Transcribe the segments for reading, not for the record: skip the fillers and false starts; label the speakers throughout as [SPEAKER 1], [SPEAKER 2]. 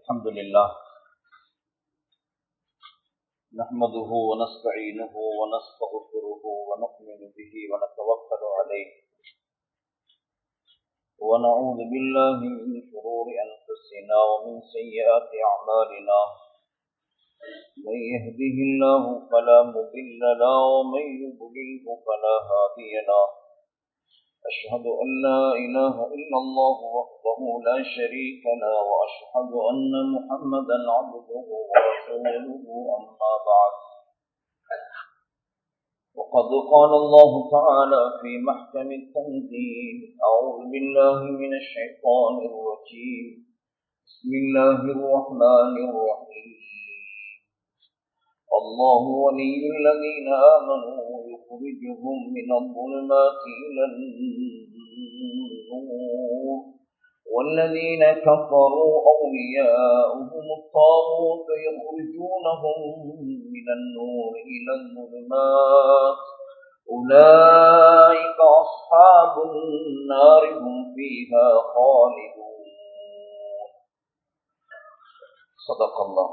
[SPEAKER 1] الحمد لله نحمده ونستعينه ونستغفره ونؤمن به ونتوكل عليه ونعوذ بالله من شرور أنفسنا ومن سيئات أعمالنا من يهده الله فلا مضل له ومن يضلله فلا هادي له أشهد أن لا إله إلا الله وحده لا شريك له وأشهد أن محمدا عبده ورسوله أما بعد وقد قال الله تعالى في محكم التنزيل أعوذ بالله من الشيطان الرجيم بسم الله الرحمن الرحيم الله ولي الذين آمنوا يخرجهم من الظلمات إلى النور والذين كفروا أولياؤهم الطاغوت يخرجونهم من النور إلى الظلمات أولئك أصحاب النار هم فيها خالدون صدق الله.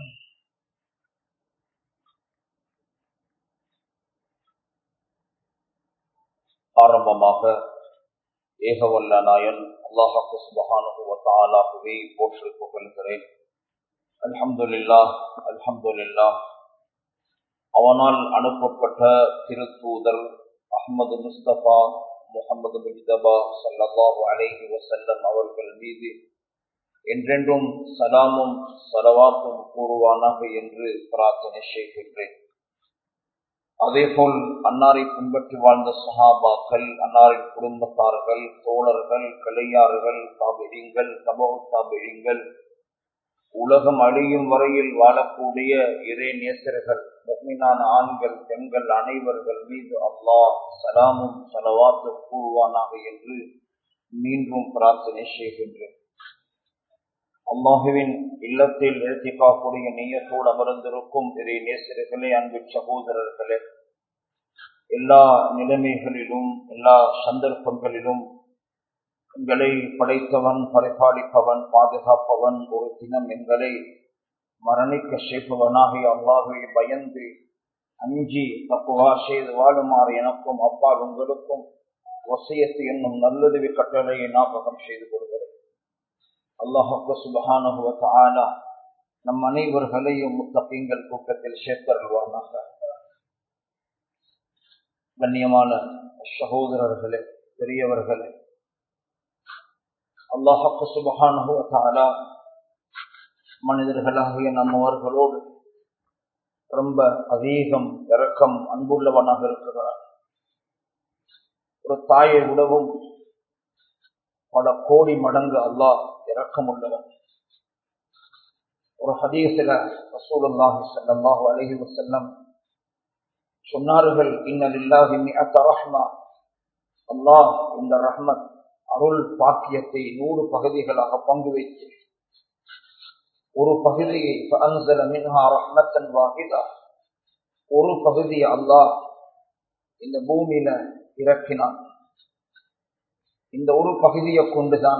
[SPEAKER 1] ஆரம்பமாக ஏகவல்ல நாயன் அல்லாஹ் சுப்ஹானஹு வ தஆலாவை போற்றி புகழ்கிறேன். அல்ஹம்துலில்லாஹ் அல்ஹம்துலில்லாஹ். அவனால் அனுப்பப்பட்ட திருத்தூதர் அஹ்மது முஸ்தபா முஹம்மது முஜ்தபா ஸல்லல்லாஹு அலைஹி வஸல்லம் அவர்கள் மீது என்றென்றும் சலாமும் ஸலவாத்தும் கூறுவானாக என்று பிரார்த்தனை செய்கின்றேன். அதேபோல் அன்னாரை பின்பற்றி வாழ்ந்த சஹாபாக்கள், அன்னாரின் குடும்பத்தார்கள், தோழர்கள், கிளையார்கள், தாபிஈங்கள், தபஉ தாபிஈங்கள், உலகம் அழியும் வரையில் வாழக்கூடிய இறை நேசர்கள், முஃமினான ஆண்கள், பெண்கள் அனைவர்கள் மீது அல்லாஹ் சலாமும் ஸலவாத்தும் கூறுவானாக என்று மீண்டும் பிரார்த்தனை செய்கின்றேன். அல்லாஹுவின் இல்லத்தில் இழ்த்திக்காக்கூடிய நீயத்தோடு அமர்ந்திருக்கும் இறை நேசர்களே, அன்பு சகோதரர்களே, எல்லா நிலைமைகளிலும் எல்லா சந்தர்ப்பங்களிலும் எங்களை படைத்தவன், பரிபாலிப்பவன், பாதுகாப்பவன், ஒரு தினம் எங்களை மரணிக்க செய்பவனாகிய அல்லாஹுவை பயந்து அஞ்சி தக்வா செய்து வாழுமாறு எனக்கும் அப்பா உங்களுக்கும் வசியத்து என்னும் நல்லுதவி கட்டளையை ஞாபகம் செய்து கொள்கிறேன். அல்லாஹ் சுப்ஹானஹு வ தஆலா நம் அனைவர்களையும் முத்தகீன்கள் கூட்டத்தில் சேர்த்தருள்வானாக. கண்ணியமான சகோதரர்களே, பெரியவர்களே, அல்லாஹ் சுப்ஹானஹு வ தஆலா மனிதர்களாகிய நம்மவர்களோடு ரொம்ப அதிகம் இரக்கம் அன்புள்ளவனாக இருக்கிறார். ஒரு தாயை விடவும் பல கோடி மடங்கு அல்லாஹ் இரக்கம் உள்ளவன். ஒரு ஹதீஸில ரசூலுல்லாஹி ஸல்லல்லாஹு அலைஹி வஸல்லம் சொன்னார்கள், இன்ன லில்லாஹி மிஅத ரஹ்மா, அல்லாஹ் இந்த ரஹ்மத் அருள் பாக்கியத்தை 100 பகுதிகளாக பங்கு வைத்து ஒரு பகுதியை ஃபஅன்ஸல மின்ஹா ரஹ்மத்தன் வாஹிதா, ஒரு பகுதியை அல்லாஹ் இந்த பூமியில இறக்கினான். இந்த ஒரு பகுதியை கொண்டுதான்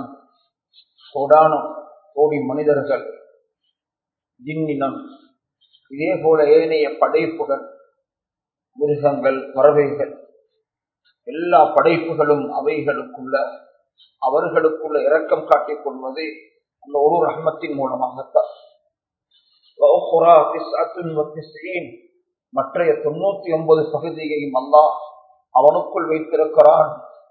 [SPEAKER 1] கோடி மனிதர்கள், ஜின்னினம், இதே போல ஏனைய படைப்புகள், மிருகங்கள், பறவைகள், எல்லா படைப்புகளும் அவர்களுக்குள்ள இரக்கம் காட்டிக் கொள்வது அந்த ஒரு ரஹ்மத்தின் மூலமாகத்தான். மற்றைய 99 பகுதியையும் அல்லாஹ் அவனுக்குள் வைத்திருக்கிறான்.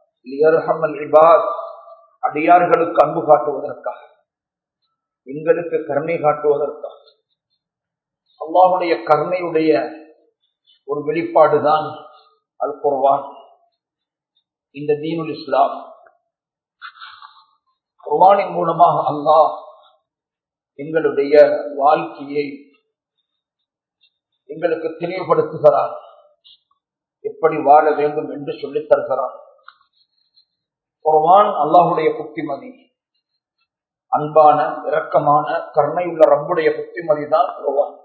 [SPEAKER 1] அடியார்களுக்கு அன்பு காட்டுவதற்காக, எங்களுக்கு கருணை காட்டுவதற்காக. அல்லாஹுடைய கருணையுடைய ஒரு வெளிப்பாடுதான் அல் குர்ஆன், இந்த தீனுல் இஸ்லாம். குர்ஆனின் மூலமாக அல்லாஹ் எங்களுடைய வாழ்க்கையை எங்களுக்கு தெளிவுபடுத்துகிறான், எப்படி வாழ வேண்டும் என்று சொல்லித் தருகிறான். குர்ஆன் அல்லாஹுடைய புத்திமதி, அன்பான இரக்கமான கருணையுள்ள ரப்புடைய புத்திமதி தான் குர்ஆன்.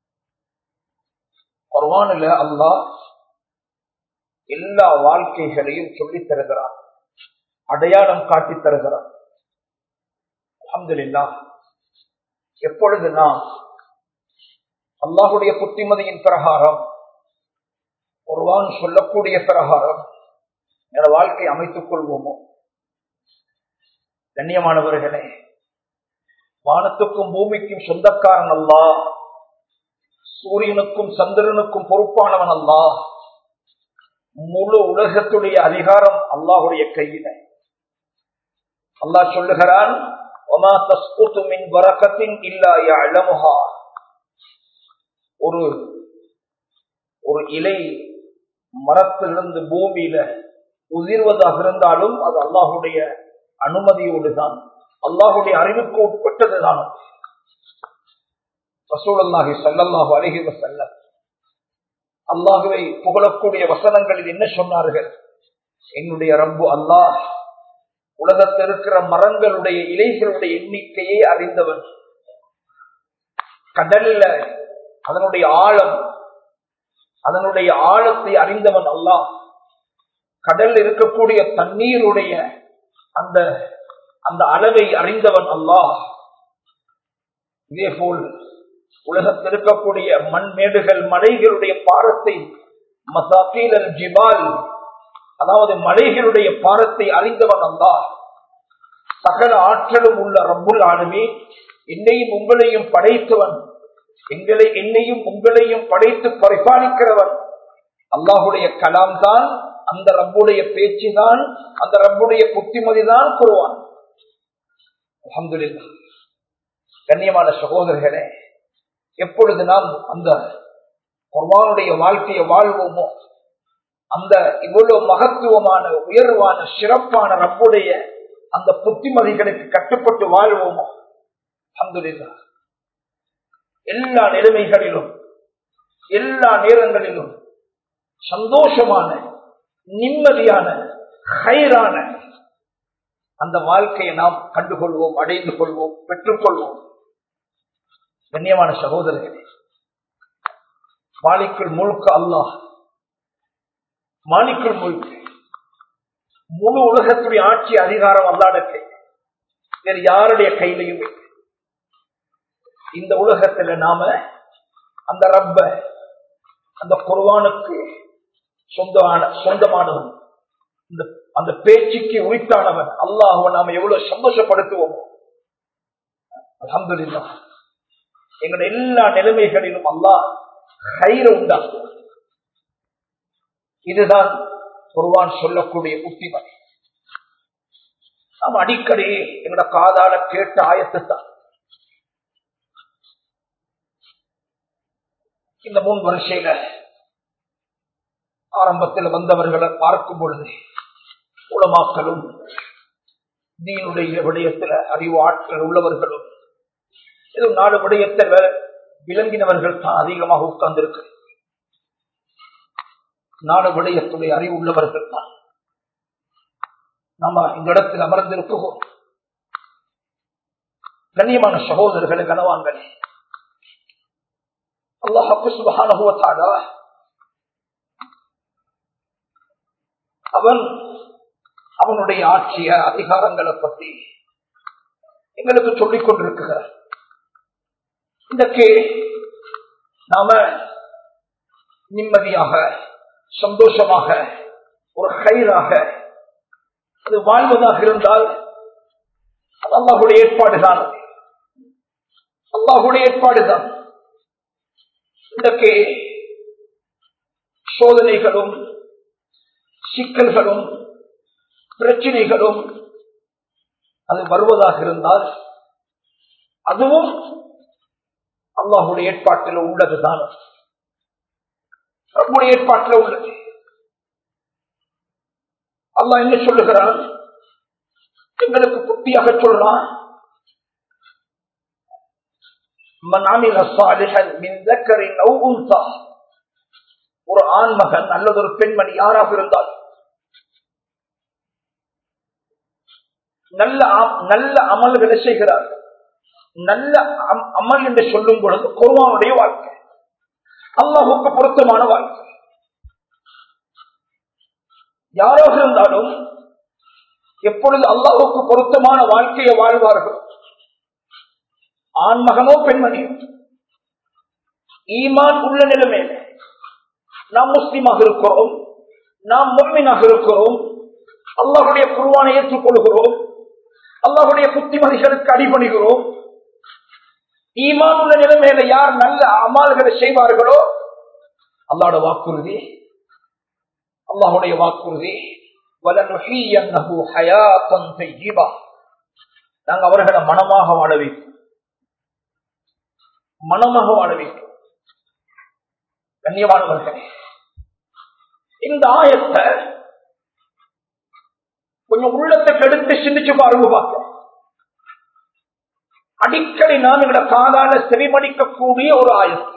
[SPEAKER 1] குர்ஆனில் அல்லாஹ் எல்லா வாழ்க்கைகளையும் சொல்லித் தருகிறான், அடையாளம் காட்டித் தருகிறான். அல்ஹம்துலில்லாஹ்.
[SPEAKER 2] எப்பொழுது நாம் அல்லாஹுடைய புத்திமதியின் பிரகாரம் குர்ஆன் சொல்லக்கூடிய பிரகாரம் என வாழ்க்கை அமைத்துக் கொள்வோமோ, கண்ணியமானவர்களே, வானத்துக்கும் பூமிக்கும் சொந்தக்காரன் அல்லாஹ், சூரியனுக்கும் சந்திரனுக்கும் பொறுப்பானவன் அல்லாஹ், முழு உலகத்துடைய அதிகாரம் அல்லாஹுடைய கையில. அல்லாஹ் சொல்லுகிறான், வமா தஸ்குது மின் வரகத்தின் இல்லா யஅலமுஹா. ஒரு இலை மரத்திலிருந்து பூமியில உதிர்வதாக இருந்தாலும் அது அல்லாஹுடைய அனுமதியோடு தான், அல்லாஹுடைய அறிவுக்கு உட்பட்டதுதான். ரசூலுல்லாஹி ஸல்லல்லாஹு அலைஹி வஸல்லம் அல்லாஹுவை புகழக்கூடிய வசனங்களில் என்ன சொன்னார்கள்? என்னுடைய ரப்பு அல்லாஹ் உலகத்தில் இருக்கிற மரங்களுடைய இலைகளுடைய எண்ணிக்கையை அறிந்தவன், கடலில் அதனுடைய ஆழத்தை அறிந்தவன் அல்லாஹ், கடலில் இருக்கக்கூடிய தண்ணீருடைய அந்த அளவை அறிந்தவன் அல்லாஹ். இதே போல் உலகத்தில் இருக்கக்கூடிய மண்மேடுகள் மலைகளுடைய பாரத்தை, மசாகீல் அல் ஜிபால், அதாவது மலைகளுடைய பாரத்தை அறிந்தவன் அல்லாஹ். சகல ஆற்றலும் உள்ள ரப்புல் ஆலமீன் என்னையும் உங்களையும் படைத்தவன், என்னையும் உங்களையும் படைத்து பரிபாலிக்கிறவன் அல்லாஹுடைய கலாம் தான், அந்த ரப்புடைய பேச்சு தான், அந்த ரப்புடைய புத்திமதி தான் குர்ஆன். அல்ஹம்துலில்லாஹ். கண்ணியமான சகோதரர்களே, எப்பொழுது நாம் அந்த குர்ஆனுடைய வாழ்க்கையை வாழ்வோமோ, அந்த இவ்வளவு மகத்துவமான உயர்வான சிறப்பான ரப்புடைய அந்த புத்திமதிகளுக்கு கட்டுப்பட்டு வாழ்வோமோ, அல்ஹம்துலில்லாஹ், எல்லா நிலைமைகளிலும் எல்லா நேரங்களிலும் சந்தோஷமான நிம்மதியான ஹைரான அந்த வாழ்க்கையை நாம் கண்டுகொள்வோம், அடைந்து கொள்வோம், பெற்றுக்கொள்வோம். கண்ணியமான சகோதரர்களே, மாலிக்குல் முல்க் அல்லாஹ், மாலிக்குல் முல்க், முழு உலகத்துடைய ஆட்சி அதிகாரம் அல்லாஹ்வுடைய கை, வேறு யாருடைய கையிலையும். இந்த உலகத்துல நாம அந்த ரப்ப, அந்த குர்ஆனுக்கு சொந்தமானவன், அந்த பேச்சுக்கு உரித்தானவன் அல்லாஹ்வை நாம எவ்வளவு சந்தோஷப்படுத்துவோம். அல்ஹம்துலில்லாஹ். எங்களுடைய எல்லா நிலைமைகளிலும் அல்லாஹ் ஹைர உண்டாக்குவான். இதுதான் குர்ஆன் சொல்லக்கூடிய புத்திமதி. நாம் அடிக்கடி எங்களோட காதால கேட்ட ஆயத்து தான். இந்த 3 வருஷையில ஆரம்பத்தில் வந்தவர்களை பார்க்கும் பொழுது உலமாக்களும் தீனுடைய விடயத்தில் அறிவு ஆற்றல் உள்ளவர்களும் இது 4 விடயத்தில் விளங்கினவர்கள் தான் அதிகமாக உட்கார்ந்திருக்கு. 4 விடயத்துடைய அறிவு உள்ளவர்கள் தான் நம்ம இந்த இடத்தில் அமர்ந்திருக்கிறோம். கண்ணியமான சகோதரர்களே, கனவான்களே, அல்லாஹ் சுப்ஹானஹு வ தஆலா அவனுடைய ஆட்சிய அதிகாரங்களை பற்றி எங்களுக்கு சொல்லிக் கொண்டிருக்கிறார். இன்றைக்கு நாம நிம்மதியாக சந்தோஷமாக ஒரு ஹைராக அது வாழ்வதாக இருந்தால் அது அல்லாஹ்வுடைய ஏற்பாடுதான், அல்லாஹ்வுடைய ஏற்பாடுதான். இன்றைக்கு சோதனைகளும் சிக்கல்களும் பிரச்சனைகளும் அது வருவதாக இருந்தால் அதுவும் அல்லாஹ்வுடைய ஏற்பாட்டில் உள்ளதுதான், ரப்புடைய ஏற்பாட்டில் உள்ளது. அல்லாஹ் என்ன சொல்லுகிறான்? எங்களுக்கு புத்தியாக சொல்றான், மன் அமில ஸாலிஹன் மின் ذكرٍ أو أنثى, ஒரு ஆண் மகன் அல்லது ஒரு பெண்மணி யாராக இருந்தால் நல்ல அமல்களை செய்கிறார்கள். நல்ல அமல் என்று சொல்லும் பொழுது குர்ஆனுடைய வாழ்க்கை, அல்லாஹ்வுக்கு பொருத்தமான வாழ்க்கை. யாராக இருந்தாலும் எப்பொழுது அல்லாஹ்வுக்கு பொருத்தமான வாழ்க்கையை வாழ்வார்கள், ஆண்மகனோ பெண்மணியோ ஈமான் உள்ள நிலைமையில நாம் முஸ்லிமாக இருக்கிறோம், நாம் முஃமினாக இருக்கிறோம், அல்லாஹ்வுடைய குர்ஆனை ஏற்றுக்கொள்கிறோம், அல்லாஹ்வுடைய புத்திமதிகளுக்கு அடிபணிகிறோம். ஈமான் உள்ள நிலைமையில யார் நல்ல அமல்களை செய்வார்களோ அல்லாஹ்வுடைய வாக்குறுதி, அல்லாஹ்வுடைய வாக்குறுதி, வலனுஹியன்னஹு ஹயாத்தன் தய்யிபா, நாங்கள் அவர்களை மனமாக வாழ வைப்போம், மனமாக வாழ வைப்போம். கண்ணியமானவர்களே, இந்த ஆயத்தை கொஞ்சம் உள்ளத்துக்கு எடுத்து சிந்திச்சு பாருங்க. பார்க்க அடிக்கடி நாம் எங்களை காதால செவிமடிக்கக்கூடிய ஒரு ஆயத்து.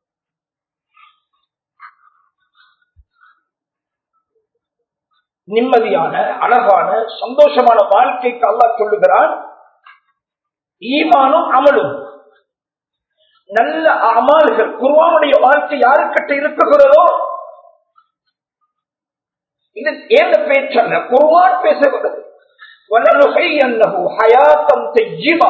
[SPEAKER 2] நிம்மதியான, அழகான, சந்தோஷமான வாழ்க்கைக்கு அல்லாஹ் சொல்லுகிறான். ஈமானும் அமலும், நல்ல அமல்கள், குர்ஆனுடைய வாழ்க்கை யாருக்கிட்ட இருக்குகிறதோ, இது ஏந்த பேச்சல்ல, குர்ஆன் பேசுகிறது. வலனுஹியன்னஹு ஹயாத்தன் தய்யிபா,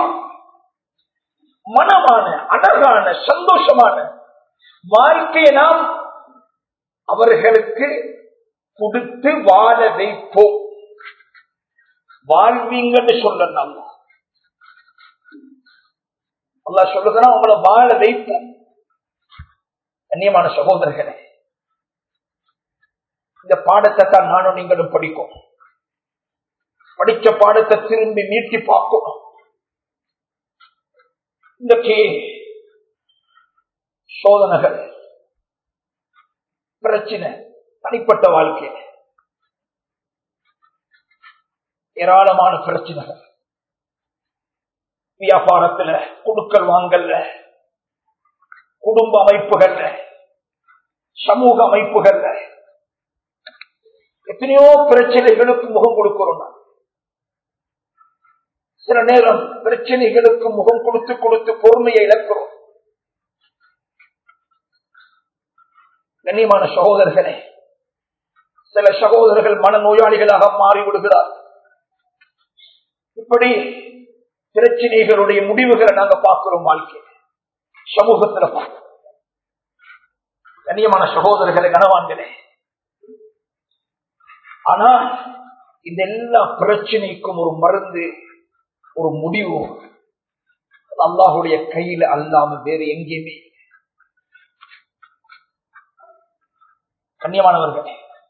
[SPEAKER 2] மனமான, அழகான, சந்தோஷமான வாழ்க்கையை நாம் அவர்களுக்கு கொடுத்து வாழ வைப்போம். வாழ்வீங்கன்னு சொல்லலாம். அல்லாஹ் சொல்லுகிறான், அவங்களை வாழ வைப்போம். கண்ணியமான சகோதரர்களே, இந்த பாடத்தை தான் நானும் நீங்களும் படிக்கும். படிச்ச பாடத்தை திரும்பி நீட்டி பார்க்கும். இன்றைக்கு சோதனைகள், பிரச்சனை, தனிப்பட்ட வாழ்க்கை, ஏராளமான பிரச்சனைகள், வியாபாரத்துல, குடுக்கல் வாங்கல்ல, குடும்ப அமைப்புகள்ல, சமூக அமைப்புகள்ல எத்தனையோ பிரச்சனைகளுக்கு முகம் கொடுக்கிறோம். சில நேரம் பிரச்சனைகளுக்கு முகம் கொடுத்து கொடுத்து பொறுமையை இழக்கிறோம். கண்ணியமான சகோதரர்களே, சில சகோதரர்கள் மனநோயாளிகளாக மாறிவிடுகிறார். இப்படி பிரச்சனைகளுடைய முடிவுகளை நாங்க பார்க்கிறோம். வாழ்க்கை சமூகத்தில் பார்க்கிறோம். கண்ணியமான சகோதரர்களை, கனவான்களே, ஆனா இந்த எல்லா பிரச்சனைக்கும் ஒரு மருந்து, ஒரு முடிவு அல்லாஹ்வுடைய கையில அல்லாம வேறு எங்கேயுமே. கண்ணியமானவர்களே,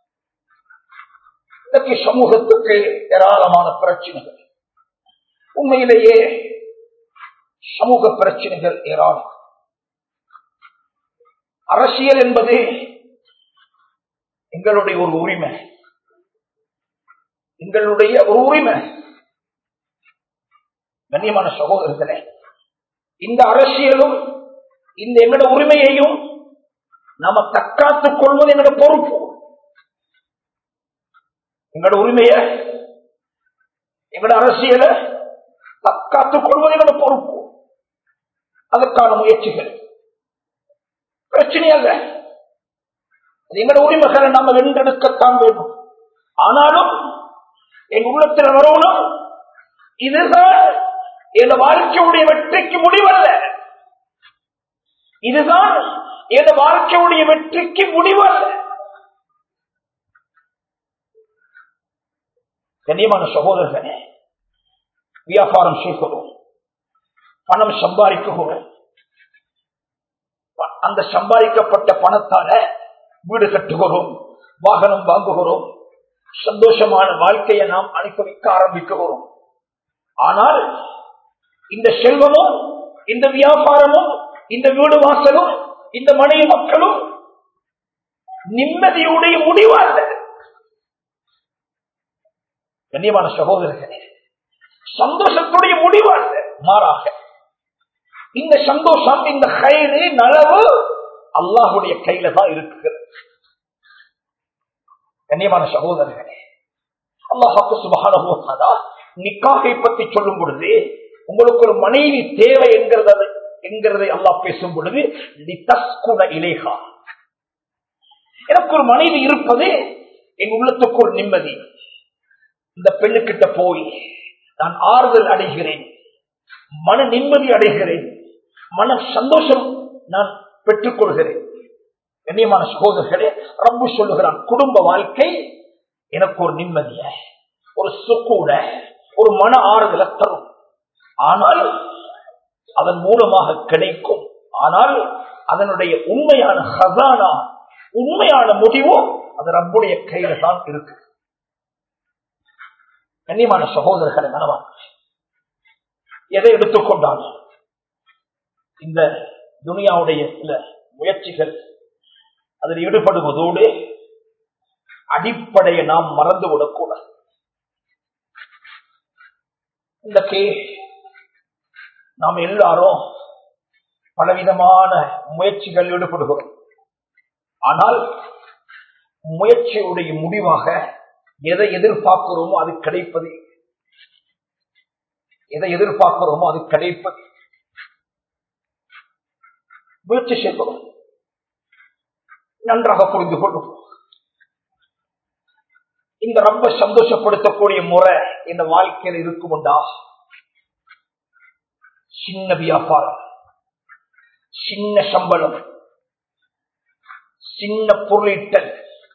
[SPEAKER 2] இதற்கு சமூகத்துக்கு ஏராளமான பிரச்சனைகள், உண்மையிலேயே சமூக பிரச்சனைகள் ஏராளம். அரசியல் என்பது எங்களுடைய ஒரு உரிமை, எங்களுடைய ஒரு உரிமை. கண்ணியமான சகோதரர்களே, இந்த அரசியலும் இந்த எங்களோட உரிமையையும் நாம தற்காத்துக் கொள்வது எங்களோட பொறுப்பு. எங்களோட உரிமைய, எங்களோட அரசியலை தற்காத்துக் கொள்வது எங்களோட பொறுப்பு. அதற்கான முயற்சிகள் பிரச்சனை அல்ல, எங்களோட உரிமைகளை நாம வென்றெடுக்கத்தான் வேண்டும். ஆனாலும் எங்க உள்ளத்தில் வரணும், இதுதான் என் வாழ்க்கையுடைய வெற்றிக்கு முடிவல்ல, இதுதான் என் வாழ்க்கையுடைய வெற்றிக்கு முடிவல்ல. கண்ணியமான சகோதரர்களே, வியாபாரம் செய்கிறோம், பணம் சம்பாதிக்கிறோம், அந்த சம்பாதிக்கப்பட்ட பணத்தால வீடு கட்டுகிறோம், வாகனம் வாங்குகிறோம், சந்தோஷமான வாழ்க்கையை நாம் அனுபவிக்க ஆரம்பிக்கிறோம். ஆனால் இந்த செல்வமும், இந்த வியாபாரமும், இந்த வீடு வாசலும், இந்த மனைவி மக்களும் நிம்மதியுடைய முடிவாக. கண்ணியமான சகோதரர்களே, சந்தோஷத்துடைய முடிவாக, மாறாக இந்த சந்தோஷம், இந்த கயிறு நலவு அல்லாஹ்வுடைய கையில தான் இருக்கிறது. கண்ணியமான சகோதரர்களே, அல்லாஹ் சுப்ஹானஹு வ தஆலா நிக்காஹை பற்றி சொல்லும் பொழுது, உங்களுக்கு ஒரு மனைவி தேவை என்கிறதை அல்லாஹ் பேசும் பொழுது, லிதஸ்குன இலைஹா, எனக்கு ஒரு மனைவி இருப்பது என் உள்ளத்துக்கு ஒரு நிம்மதி. இந்த பெண்ணுக்கிட்ட போய் நான் ஆறுதல் அடைகிறேன், மன நிம்மதி அடைகிறேன், மனம் சந்தோஷம் நான் பெற்றுக் கொள்கிறேன். கண்ணியமான சகோதரர்களே, ரப்பு சொல்லுகிறான், குடும்ப வாழ்க்கை எனக்கு ஒரு நிம்மதிய, ஒரு சுக்கூன, ஒரு மன ஆறுதலை தரும். ஆனால் அதன் மூலமாக கிடைக்கும். ஆனால் அதனுடைய உண்மையான ஹசானா, உண்மையான முடிவோ அது ரப்புடைய கையில தான் இருக்கு. கண்ணியமான சகோதரர்களை மனவா எதை எடுத்துக்கொண்டாலும் இந்த துனியாவுடைய சில முயற்சிகள் அதில் ஈடுபடுவதோடு அடிப்படையை நாம் மறந்துவிடக்கூடாது. இன்றைக்கு நாம் எல்லாரும் பலவிதமான முயற்சிகள் ஈடுபடுகிறோம். ஆனால் முயற்சியுடைய முடிவாக எதை எதிர்பார்க்கிறோமோ அது கிடைப்பது, எதை எதிர்பார்க்கிறோமோ அது கிடைப்பது. முயற்சி செய்கிறோம், நன்றாக புரிந்து கொள்ளும். இந்த ரொம்ப சந்தோஷப்படுத்தக்கூடிய முறை இந்த வாழ்க்கையில் இருக்குமுண்டா? சின்ன வியாபாரம், சின்ன சம்பளம், சின்ன பொருளீட்டல்,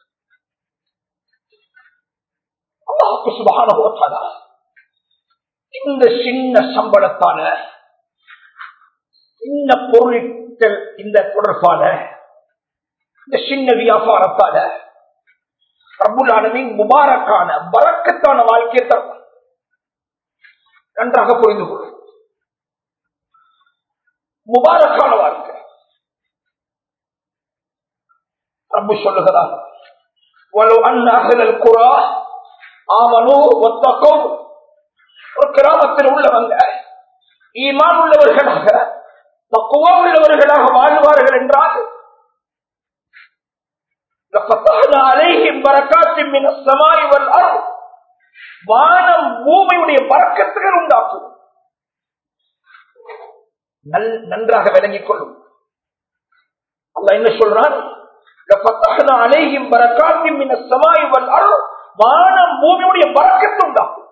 [SPEAKER 2] அல்லாஹ்வுக்கு சுப்ஹானஹு வ தஆலா இந்த சின்ன சம்பளத்தால, சின்ன பொருளீட்டல், இந்த தொடர்பான இந்த சின்ன வியாபாரத்தால ரப்புல் ஆலமீன் முபாரக்கான பரக்கத்தான வாழ்க்கையை தரும். நன்றாக புரிந்து கொள்ளும். முபாரக்கான வாழ்க்கை. ரப்பு சொல்லுகிறார், வலு அன்ன அஹ்லல் குரா ஆமனூ வத்தகூ, ஒரு கிராமத்தில் உள்ளவங்க ஈமான் உள்ளவர்களாக, தக்வா உள்ளவர்களாக வாழ்வார்கள் என்றால் லஃபதஹ்னா அலைஹிம் பரக்காத்தின் மினஸ் ஸமாஇ வல் அர்த், வானம் பூமியுடைய பரக்கத்துகள் உண்டாக்கும். நன்றாக விளங்கிக் கொள்ளும். அல்லாஹ் என்ன சொல்றான்? லஃபதஹ்னா அலைஹிம் பரக்காத்தின் மினஸ் ஸமாஇ வல் அர்த், வானம் பூமியுடைய பரக்கத்து உண்டாக்கும்.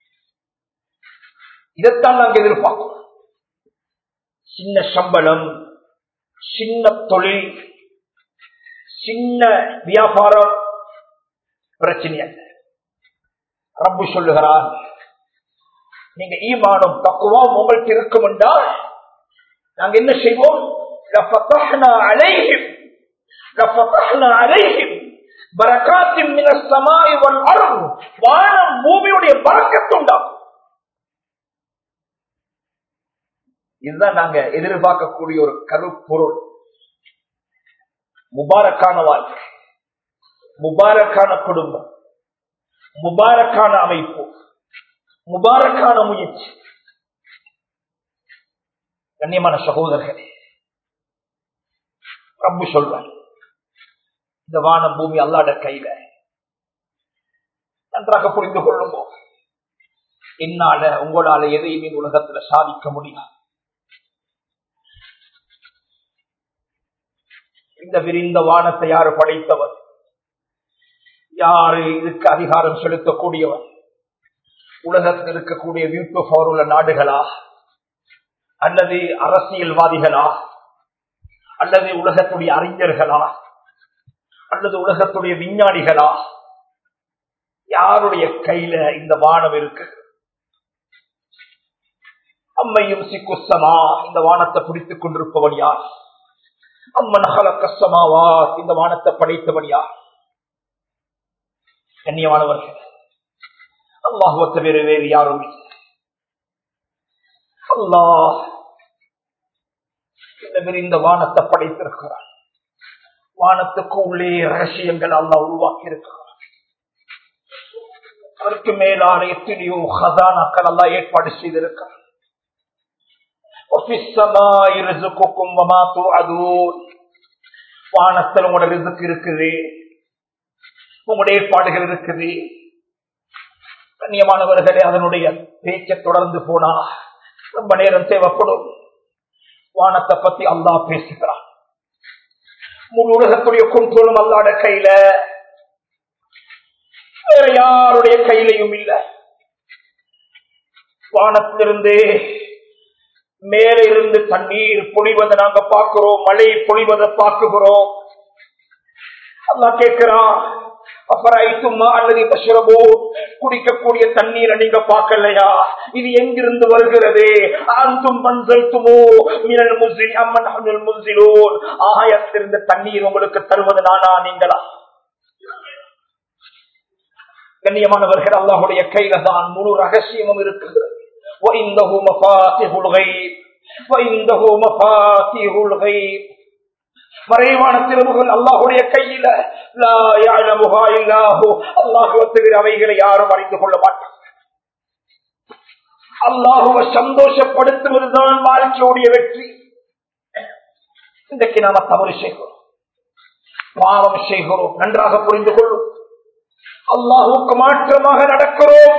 [SPEAKER 2] இதைத்தான் நாங்கள் எதிர்பார்க்கிறோம். சின்ன சம்பளம், சின்ன தொழில், சின்ன வியாபாரம் பிரச்சனை அல்ல. ரப்பு சொல்லுகிறார், நீங்க ஈமானும் தக்வாவும் உங்களுக்கு இருக்கும் என்றால் நாங்க என்ன செய்வோம்? லஃபதஹ்னா அலைஹிம் பரக்காத்தின் மினஸ் ஸமாஇ வல் அர்த், வானம் பூமியுடைய பரக்கத்து உண்டாகும். இதுதான் நாங்க எதிர்பார்க்கக்கூடிய ஒரு கருப்பொருள். முபாரக்கான வாழ்க்கை, முபாரக்கான குடும்பம், முபாரக்கான அமைப்பு, முபாரக்கான முயற்சி. கண்ணியமான சகோதரர்களே, ரப்பு சொல்றார், இந்த வானம் பூமி அல்லாஹ்வுடைய கையில. நன்றாக புரிந்து கொள்ளும். என்னால உங்களால எதையுமே உலகத்துல சாதிக்க முடியாது. இந்த விரிந்த வானத்தை யாரு படைத்தவர்? யாரு இதுக்கு அதிகாரம் செலுத்தக்கூடியவர்? உலகத்தில் இருக்கக்கூடிய வீட்டு பவர் உள்ள நாடுகளா, அல்லது அரசியல்வாதிகளா, அல்லது உலகத்துடைய அறிஞர்களா, அல்லது உலகத்துடைய விஞ்ஞானிகளா? யாருடைய கையில இந்த வானம் இருக்கு? அம்மையும் சிக்குசமா, இந்த வானத்தை பிடித்துக் கொண்டிருப்பவன் யார்? அம்மன் ஹலக்கஸ்ஸமாவா, இந்த வானத்தை படைத்தவன் யார்? கண்ணியமானவர்கள், அல்லாஹ்வை தவிர வேறு யாரும் இல்லை. அல்லாஹ் இந்த வானத்தை படைத்திருக்கிறான். வானத்துக்கு உள்ளே ரகசியங்கள் அல்லாஹ் உருவாக்கி இருக்கிறான். அதற்கு மேலான எத்தனையோ ஹசானாக்கள் அல்லாஹ் ஏற்பாடு செய்திருக்கிறான். வானத்தில் உங்களோட ரிஸ்க் இருக்குது, உங்களுடைய ஏற்பாடுகள் இருக்குது. கண்ணியமானவர்களே, அதனுடைய பேச்சை தொடர்ந்து போனா ரொம்ப நேரம் தேவைப்படும். வானத்தை பத்தி அல்லாஹ் பேசுகிறான். முழு உலகத்துடைய கண்ட்ரோலும் அல்லாஹ்வுடைய கையில, வேற யாருடைய கையிலையும் இல்லை. வானத்திலிருந்து மேல இருந்து தண்ணீர் பொழிவதை நாங்க பார்க்கிறோம், மழை பொழிவதை பார்க்கிறோம். அல்லாஹ் கேட்கிறான், அபரைத்துமா அல்லது பஷ்ரபோ, குடிக்கக்கூடிய தண்ணீரை நீங்க பார்க்கலையா? இது எங்கிருந்து வருகிறது? அன்தும் மன்சல்துமோ மினல் முஸ்லிம் அம்மன் அஹ்னுல் முன்சிலூன். ஆயத்திலிருந்து தண்ணீர் உங்களுக்கு தருவது நானா நீங்களா? கண்ணியமானவர்கள், அல்லாஹ்வுடைய கையில தான் முழு ரகசியமும் இருக்கிறது. وَإِنَّهُ مَفَاتِحُ الْغَيْبِ وَإِنَّهُ مَفَاتِحُ الْغَيْبِ. மறைவான திருமுகள் அல்லாஹ்வுடைய கையில. லா யஅலமுஹா இல்லாஹு, அல்லாஹ்வை தவிர அவைகளை யாரும் அறிந்து கொள்ள மாட்டாங்க. அல்லாஹ்வை சந்தோஷப்படுத்துவதுதான் வாழ்க்கையுடைய வெற்றி. இன்றைக்கு நாம தவறு செய்கிறோம், பாவம் செய்கிறோம். நன்றாக புரிந்து கொள்ளும், அல்லாஹ்வுக்கு மாற்றமாக நடக்கிறோம்.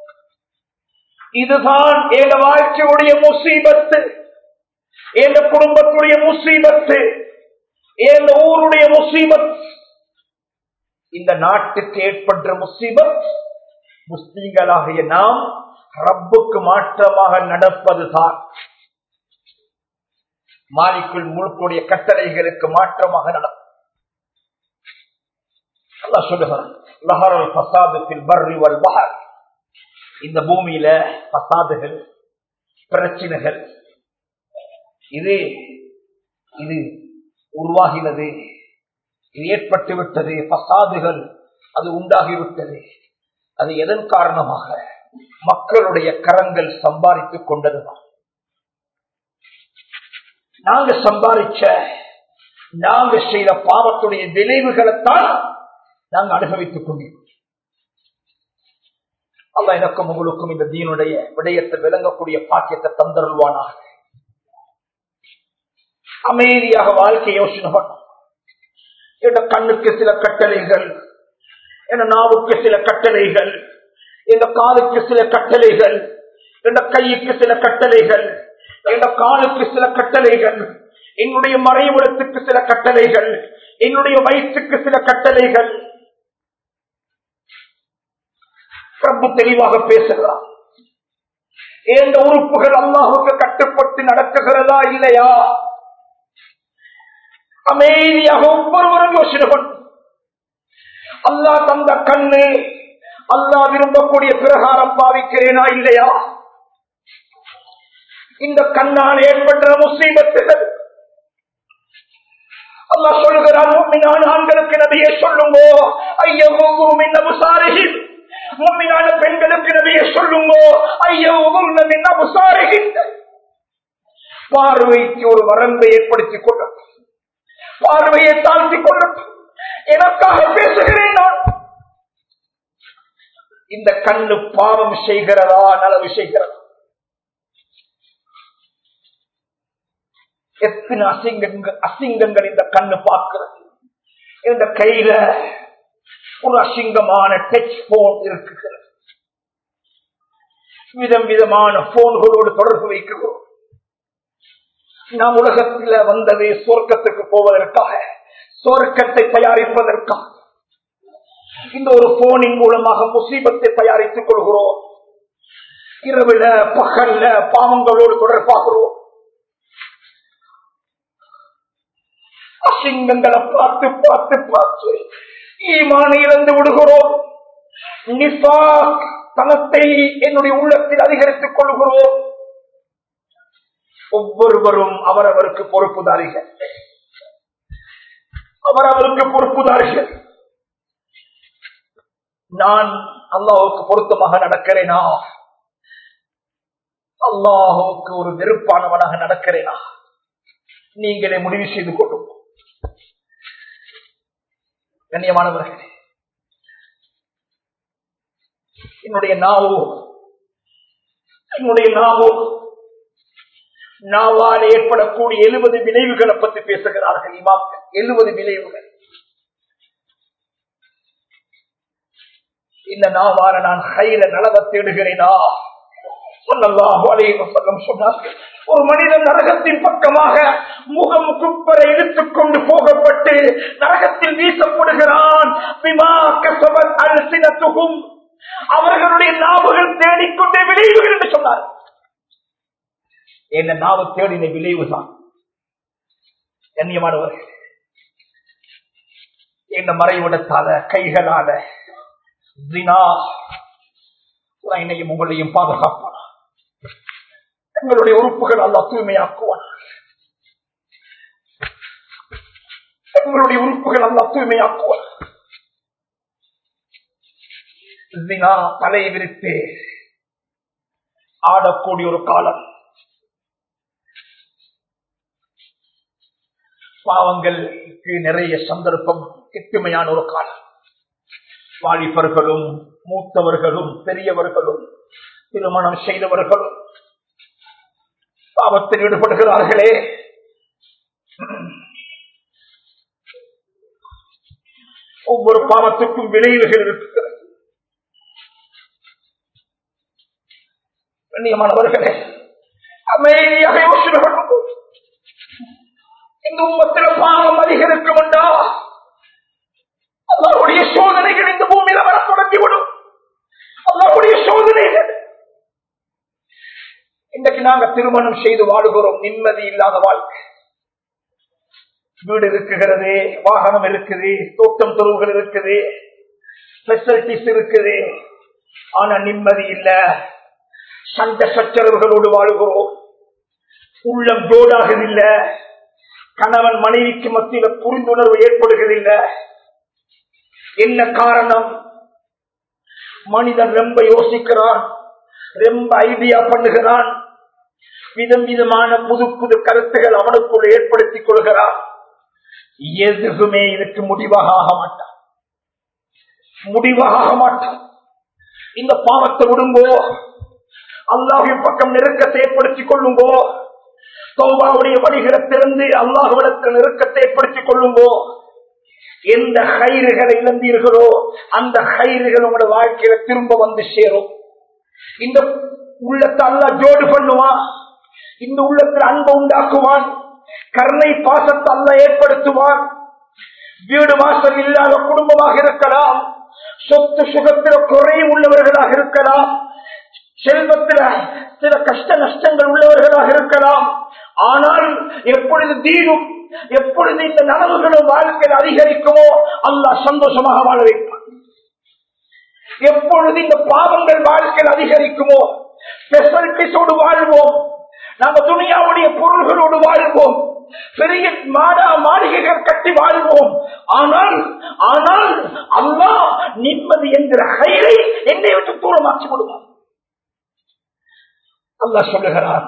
[SPEAKER 2] இதுதான் எங்க வாழ்க்கையுடைய முசீபத்து, எங்க குடும்பத்துடைய முசீபத்து, எங்க ஊருடைய முசீபத். இந்த நாட்டுக்கு ஏற்பட்ட முசீபத் முஸ்லிம்களாகிய நாம் ரப்புக்கு மாற்றமாக நடப்பதுதான். மாலிக்குல் முல்குடைய கட்டளைகளுக்கு மாற்றமாக நடக்கும். அல்லாஹ் சொல்லுகிறான், லஹரல் ஃபஸாது ஃபில் பர்ரி வல் பஹர். இந்த பூமியில பசாதுகள், பிரச்சனைகள் இது உருவாகினது, இது ஏற்பட்டு விட்டது. பசாதுகள் அது உண்டாகிவிட்டது. அது எதன் காரணமாக? மக்களுடைய கரங்கள் சம்பாதித்துக் கொண்டதுதான். நாங்க சம்பாதிச்ச, நாங்க செய்த பாவத்துடைய விளைவுகளைத்தான் நாங்கள் அனுபவித்துக் கொண்டிருக்கிறோம். அல்லாஹ் எனக்கும் உங்களுக்கும் இந்த தீனுடைய விடயத்தை விளங்கக்கூடிய பாக்கியத்தை தந்தருள்வானாக. அமைதியாக வாழ்க்கை யோசனை பண்ணும். என் கண்ணுக்கு சில கட்டளைகள், என் நாவுக்கு சில கட்டளைகள், என் காலுக்கு சில கட்டளைகள், என் கைக்கு சில கட்டளைகள், என் காலுக்கு சில கட்டளைகள், என்னுடைய மறைவிடத்துக்கு சில கட்டளைகள், என்னுடைய வயிற்றுக்கு சில கட்டளைகள். ரப்பு தெளிவாக பேசுகிறார். இந்த உறுப்புகள் அல்லாஹ்வுக்கு கட்டுப்பட்டு நடக்குகிறதா இல்லையா? அமைதியாக ஒவ்வொருவரும் யோசனை பண்ணும். அல்லாஹ் தந்த கண்ணு அல்லாஹ் விரும்பக்கூடிய பிரகாரம் பாவிக்கிறேனா இல்லையா? இந்த கண்ணால் ஏற்பட்ட முசீபத்துகள் அல்லாஹ் சொல்லுகிறான், முஃமினான ஆண்களுக்கு நபியே சொல்லுங்கோ, ஐயஹு மின் அப்சாரிஹிம். முஃமினான பெண்களுக்கு நபியே சொல்லுங்கோ, ஐயஹு மின் அப்சாரிஹிம். பார்வைக்கு ஒரு வரம்பை ஏற்படுத்திக் கொள்ளட்டும், பார்வையை தாழ்த்திக் கொள்ளட்டும். எனக்காக பேசுகிறேன் நான். இந்த கண்ணு பாவம் செய்கிறதா, நலவு செய்கிறதா? எத்தனை அசிங்கங்கள் இந்த கண்ணு பார்க்கிறது. இந்த கையில ஒரு அசிங்கமான டச் போன் இருக்குகிறது. விதம் விதமான போன்களோடு தொடர்பு வைக்கிறோம். நாம் உலகத்தில் வந்தது சொர்க்கத்துக்கு போவதற்காக, சொர்க்கத்தை தயாரிப்பதற்காக. இந்த ஒரு போனின் மூலமாக முசீபத்தை தயாரித்துக் கொள்கிறோம். இரவுல பகல்ல பாவங்களோடு தொடர்பாகிறோம். அசிங்கங்களை பார்த்து பார்த்து பார்த்து ஈமானை இழந்து விடுகிறோம். நிஃபாக் தனத்தை என்னுடைய உள்ளத்தில் அதிகரித்துக் கொள்கிறோம். ஒவ்வொருவரும் அவரவருக்கு பொறுப்புதாரிகள், அவரவருக்கு பொறுப்புதாரிகள். நான் அல்லாஹ்வுக்கு பொருத்தமாக நடக்கிறேனா, அல்லாஹ்வுக்கு ஒரு வெறுப்பானவனாக நடக்கிறேனா? நீங்களே முடிவு செய்து கொள்ளும். கண்ணியமானவர்களே, என்னுடைய நாவோ நாவால் ஏற்படக்கூடிய 70 விளைவுகளை பற்றி பேசுகிறார்கள் இமாம்கள். 70 விளைவுகள். இந்த நாவால நான் ஹைர நலவை தேடுகிறேனா? ஸல்லல்லாஹு அலைஹி வஸல்லம் சொன்னார்கள், ஒரு மனிதன் நரகத்தின் பக்கமாக முகம் குப்பர இழுத்துக் கொண்டு போகப்பட்டு நரகத்தில் வீசப்படுகிறான். பிமா கஸபத் அல்சினத்துஹும், அவர்களுடைய நாவுகள் தேடிக்கொண்டே விளைவுகள் என்று சொன்னார். என்ன நாவு தேடின விளைவுதான். கண்ணியமானவர்கள், என்ன மறைவிடத்தால கைகளால ஜினா என்னையும் உங்களையும் பாதுகாப்பான். எங்களுடைய உறுப்புகள் அல்லாஹ் தூய்மையாக்குவான். எங்களுடைய உறுப்புகள் அல்லாஹ் தூய்மையாக்குவான். ஜினா தலை விரித்து ஆடக்கூடிய ஒரு காலம். பாவங்களுக்கு நிறைய சந்தர்ப்பம் கிட்டுமையான ஒரு காலம். வாலிபர்களும் மூத்தவர்களும் பெரியவர்களும் திருமணம் செய்தவர்களும் பாவத்தில் ஈடுபடுகிறார்களே. ஒவ்வொரு பாவத்துக்கும் விளைவுகள் இருக்கிறது. கண்ணியமானவர்களே, அமைதியாக யோசனை பண்ணுவோம். இந்த உம்மத்தில் பாவம் அதிகரிக்கும் உண்டா? அல்லாஹ்வுடைய சோதனைகள் இந்த பூமியில வர தொடங்கிவிடும். அல்லாஹ்வுடைய சோதனைகள். இன்றைக்கு நாங்க திருமணம் செய்து வாழுகிறோம், நிம்மதி இல்லாத வாழ்க்கை. வீடு இருக்குகிறது, வாகனம் இருக்குது, தோட்டம் துறவுகள் இருக்குது, பெசிலிட்டிஸ் இருக்குது, ஆனா நிம்மதி இல்ல. சண்டை சச்சரவுகளோடு வாழுகிறோம். உள்ளம் ஜோடாகவில்லை. கணவன் மனைவிக்கு மத்தியில புரிந்துணர்வு ஏற்படுகிறதில்லை. என்ன காரணம்? மனிதன் ரொம்ப யோசிக்கிறான், ரொம்ப ஐடியா பண்ணுகிறான், விதம் விதமான புது புது கருத்துகள் அவனுக்குள் ஏற்படுத்திக் கொள்கிறான். எதுவுமே இதுக்கு முடிவாக ஆக மாட்டான், முடிவாக ஆக மாட்டான். இந்த பாவத்தை விடுங்கோ, அல்லாஹ்வின் பக்கம் நெருக்கத்தை ஏற்படுத்திக் கொள்ளுங்கோ. தௌபாவுடைய வழிகளை திறந்து அல்லாஹ்விடத்தில் நெருக்கத்தை ஏற்படுத்திக் கொள்ளுங்கோ. எந்த கைறுகளை இழந்தீர்களோ அந்த கைறுகள் உங்களோட வாழ்க்கையில திரும்ப வந்து சேரும். இந்த உள்ளத்தை அல்லாஹ் ஜோடு பண்ணுவான். இந்த உள்ளத்தில் அன்பை உண்டாக்குவான். கருணை பாசத்தை அல்லாஹ் ஏற்படுத்துவான். வீடு வாசல் இல்லாத குடும்பமாக இருக்கலாம், சொத்து சுகத்தில் குறை உள்ளவர்களாக இருக்கலாம், செல்வத்தில் சில கஷ்ட நஷ்டங்கள் உள்ளவர்களாக இருக்கலாம். ஆனால் எப்பொழுது தீனும் எப்பொழுது இந்த நனவுகளும் வாழ்க்கையில் அதிகரிக்குமோ அல்லாஹ் சந்தோஷமாக வாழ வைப்பான். எப்பொழுது இந்த பாவங்கள் வாழ்க்கையில் அதிகரிக்குமோ பெசல்டிஸோடு வாழ்வோம், நாங்கள் துனியாவுடைய பொருள்களோடு வாழ்வோம், பெரிய மாளிகைகள் கட்டி வாழ்வோம். ஆனால் ஆனால் அல்லாஹ் நிம்மதி என்கிற கையை என்னை விட்டு தூரமாக்கி விடுவான். அல்லாஹ் சொல்லுகிறான்,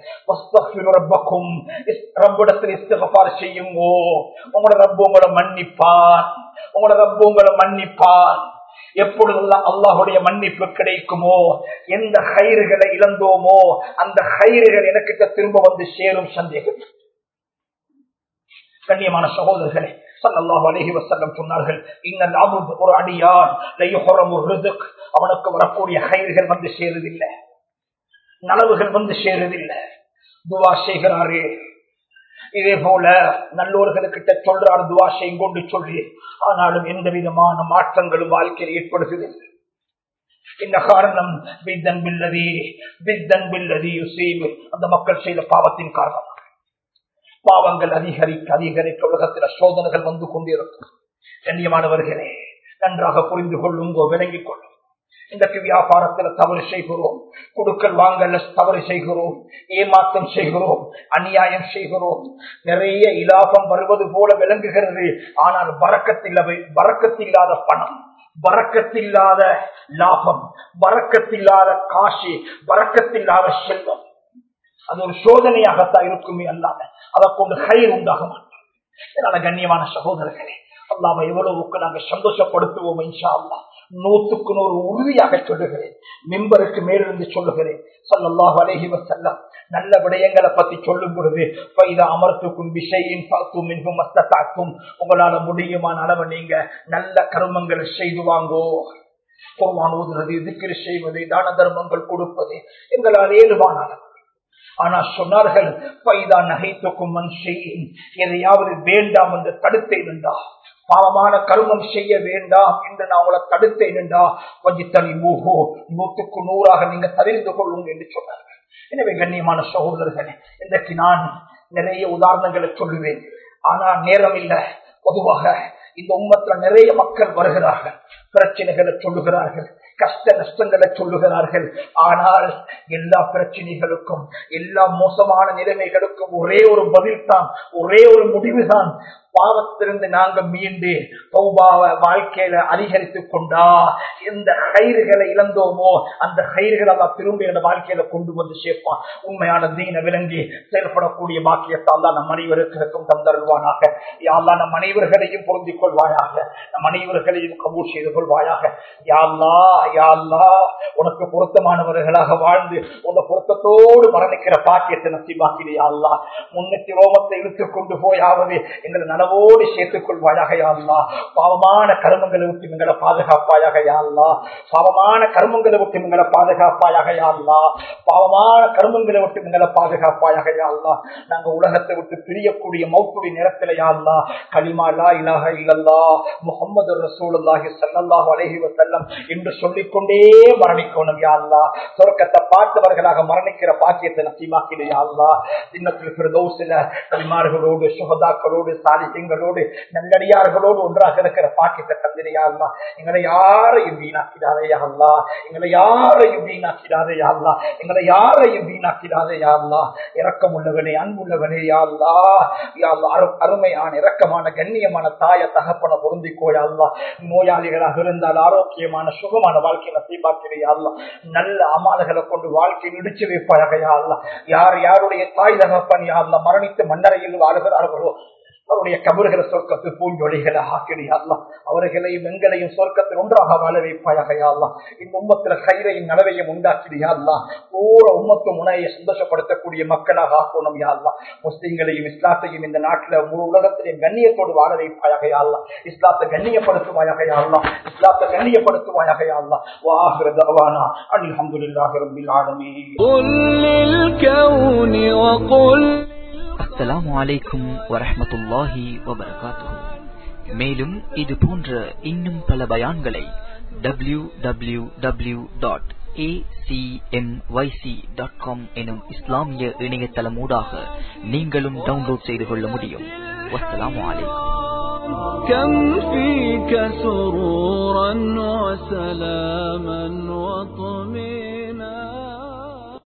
[SPEAKER 2] ரப்பிடத்தில் இஸ்திக்ஃபார் செய்யுங்கோ, உங்களோட ரப்பு உங்களை மன்னிப்பார், உங்களோட ரப்பு உங்களை மன்னிப்பார். எப்பொழுதெல்லாம் அல்லாஹுடைய மன்னிப்பு கிடைக்குமோ, எந்த கைறுகளை இழந்தோமோ அந்த கைறுகள் எனக்கிட்ட திரும்ப வந்து சேரும். சந்தேகம். கண்ணியமான சகோதரர்களே, ஸல்லல்லாஹு அலைஹி வஸல்லம் சொன்னார்கள், இன்னல் அப்து, ஒரு அடியான், லயுஹரமு ரிஸ்க், அவனுக்கு வரக்கூடிய கைறுகள் வந்து சேருதில்லை, நலவுகள் வந்து சேருதில்லை. துவா செய்கிறாரு, இதே போல நல்லோர்களுக்கிட்ட சொல்றாரு, துவா செய்யும் கொண்டு சொல்லி, ஆனாலும் எந்த விதமான மாற்றங்களும் வாழ்க்கையில் ஏற்படுகிறது. இந்த காரணம் அந்த மக்கள் செய்த பாவத்தின் காரணம். பாவங்கள் அதிகரிக்க அதிகரிக்க உலகத்தில் சோதனைகள் வந்து கொண்டிருக்கும். கண்ணியமானவர்களே, நன்றாக புரிந்து கொள்ளுங்கோ, விளங்கிக் கொள்ளும். இன்றைக்கு வியாபாரத்தில் தவறு செய்கிறோம், கொடுக்கல் வாங்கல தவறு செய்கிறோம், ஏமாற்றம் செய்கிறோம், அநியாயம் செய்கிறோம். நிறைய இலாபம் வருவது போல விளங்குகிறது, ஆனால் பரக்கத்தில்லாத பணம், பரக்கத்தில்லாத லாபம், பரக்கத்தில்லாத காசு, பரக்கத்தில்லாத செல்வம், அது ஒரு சோதனையாகத்தான் இருக்குமே அல்லாம அதை கொண்டு கயிறு உண்டாக மாட்டோம். இதனால கண்ணியமான சகோதரர்களே, அல்லாம எவ்வளவுக்கு நாங்கள் சந்தோஷப்படுத்துவோம். இன்ஷா அல்லாஹ் 100க்கு 100 உறுதியாக சொல்லுகிறேன், மிம்பருக்கு மேலிருந்து சொல்லுகிறேன். ஸல்லல்லாஹு அலைஹி வஸல்லம் நல்ல விடயங்களை பத்தி சொல்லும் பொழுது, ஃபைதா அமர்த்துக்கும் விஷயின் ஃபாத்து மின்ஹு மஸ்ததஅத்தும், உங்களால முடியுமான அளவு நீங்க நல்ல கர்மங்களை செய்து வாங்கோ. குர்ஆன் ஓதுவது, திக்ர் செய்வது, தான தர்மங்கள் கொடுப்பது எங்களால் ஏழுமான அளவு. ஆனா சொன்னார்கள், ஃபைதா நஹைத்துக்கும் மன் ஷைஇன், எதையாவது வேண்டாம் என்று தடுத்தேன் என்றா, பாவமான கர்மம் செய்ய வேண்டாம் என்று நான் உங்களை தடுத்தேன் என்றா, 100க்கு 100 நீங்க தெரிந்து கொள்ளுங்க என்று சொன்னார்கள். எனவே கண்ணியமான சகோதரர்களே, இன்றைக்கு நான் நிறைய உதாரணங்களை சொல்லுவேன், ஆனா நேரம் இல்ல. பொதுவாக இந்த உம்மத்துல நிறைய மக்கள் வருகிறார்கள், பிரச்சனைகளை சொல்லுகிறார்கள், கஷ்ட நஷ்டங்களை சொல்லுகிறார்கள். ஆனால் எல்லா பிரச்சனைகளுக்கும், எல்லா மோசமான நிலைமைகளுக்கும் ஒரே ஒரு பதில் தான், ஒரே ஒரு முடிவுதான். பாவத்திலிருந்து நாங்க மீண்டு தௌபாவை வாழ்க்கையில அதிகரித்துக் கொண்டா எந்த கயிறுகளை இழந்தோமோ அந்த கயிறுகள் எல்லாம் திரும்பி என்ற வாழ்க்கையில கொண்டு வந்து சேர்ப்பான். உண்மையான தீன விளங்கி செயல்படக்கூடிய பாக்கியத்தால் தான் நம் அனைவருக்கும் தந்தருள்வானாக. யாழ்லா நம் அனைவர்களையும் பொருந்திக் கொள்வாயாக, நம் அனைவர்களையும் கபூல் செய்து கொள்வாயாக. யாழ்லா யாழ்லா உனக்கு பொருத்தமானவர்களாக வாழ்ந்து உன்னை பொருத்தத்தோடு மரணிக்கிற பாக்கியத்தை நசீபாக்கிலே. யாழ்லா முன்னெத்தி ரோமத்தை இழுத்துக் கொண்டு போயாவது எங்களை நலவோடு சேர்த்துக் கொள்வாயாக. யா அல்லாஹ் பாவமான கர்மங்களை விட்டு எங்களை பாதுகாப்பாயாக. யா அல்லாஹ் பாவமான கர்மங்களை விட்டு எங்களை பாதுகாப்பாயாக. யா அல்லாஹ் பாவமான கர்மங்களை விட்டு எங்களை பாதுகாப்பாயாக. யா அல்லாஹ் நாங்க உலகத்தை விட்டு பிரியக்கூடிய மௌத்துடைய நேரத்தில் யா அல்லாஹ் கலிமா லா இலாஹ இல்லல்லாஹ் முஹம்மது ரசூலுல்லாஹி ஸல்லல்லாஹு அலைஹி வஸல்லம் என்று சொல்லிக்கொண்டே மரணிக்கணும். யா அல்லாஹ் சொர்க்கத்தை பார்த்தவர்களாக மரணிக்கிற பாக்கியத்தை நசீபாக்கிடு. யா அல்லாஹ் ஜன்னத்துல் ஃபிர்தௌஸில நபிமார்களோடு சுஹதாக்களோடு சாலிஹீன்களோடு நல்லடியார்களோடு ஒன்றாக இருக்கிற பாக்கியத்தை தந்திரு. யா அல்லாஹ் எங்களை யாரையும் வீணாக்கிடாதே. யா அல்லாஹ் எங்களை யாரையும் வீணாக்கிடாதே. யா அல்லாஹ் எங்களை யாரையும் வீணாக்கிடாதே. யா அல்லாஹ் இரக்கமுள்ளவனே, அன்புள்ளவனே. யா அல்லாஹ் யா அல்லாஹ் அருமையான இரக்கமான கண்ணியமான தாய தகப்பன பொருந்திக்கோ. யா அல்லாஹ் நோயாளிகளாக இருந்தால் ஆரோக்கியமான சுகமான வாழ்க்கையை நசீபாக்கிடு. யா அல்லாஹ் நல்ல அமல்களை கொண்டு வாழ்க்கையை இடிச்சு வைப்பாயாக. யா அல்லாஹ் யார் யாருடைய தாய் தகப்பன் யா அல்லாஹ் மரணித்து மண்ணறையில் வாழ்கிறார்களோ அவருடைய கபறுகளை சொர்க்கத்து பூஞ்சொலிகளை ஆக்கிடு. யா அல்லாஹ் அவர்களையும் எங்களையும் சொர்க்கத்தில் ஒன்றாக வாழ வைப்பாயாக. யா அல்லாஹ் இந்த உம்மத்துல கயிறையும் நலவையும் உண்டாக்கிடு. யா அல்லாஹ் பூர உம்மத்து முனையை சந்தோஷப்படுத்தக்கூடிய மக்களாக ஆக்கணும். யா அல்லாஹ் முஸ்லிம்களையும் இஸ்லாத்தையும் இந்த நாட்டில் முழு உலகத்திலையும் கண்ணியத்தோடு வாழ வைப்பாயாக. யா அல்லாஹ் இஸ்லாத்தை கண்ணியப்படுத்துவாயாக. யா அல்லாஹ் இஸ்லாத்தை கண்ணியப்படுத்துவாயாக. யா அல்லாஹ் வா ஆகிரு தஅவானா அல்ஹம்துலில்லாஹி ரப்பில் ஆலமீன். குல் லில் கௌனி வ குல்
[SPEAKER 3] அஸ்ஸலாமு அலைக்கும் வரஹ்மத்துல்லாஹி வபரகாத்துஹு. மேலும் இது போன்ற இன்னும் பல பயான்களை www.acmyc.com எனும் இஸ்லாமிய இணையதளம் ஊடாக நீங்களும் டவுன்லோட் செய்து கொள்ள முடியும். வஸ்ஸலாமு அலைக்கும்.
[SPEAKER 4] كم فيك سرورا وسلاما وطمئنا